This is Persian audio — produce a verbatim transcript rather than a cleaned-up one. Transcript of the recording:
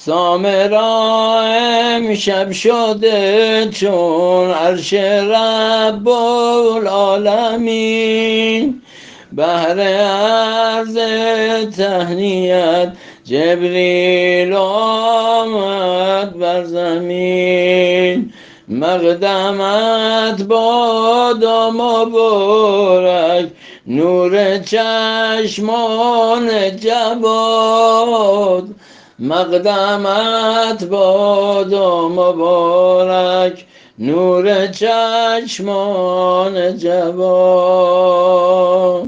سامرا امشب شده چون عرش رب العالمین، بهر عرض تهنیت جبریل آمد بر زمین. مقدمت بادا مبارک، نور چشمان جواد. مقدمت بادا مبارک، نور چشمان جواد.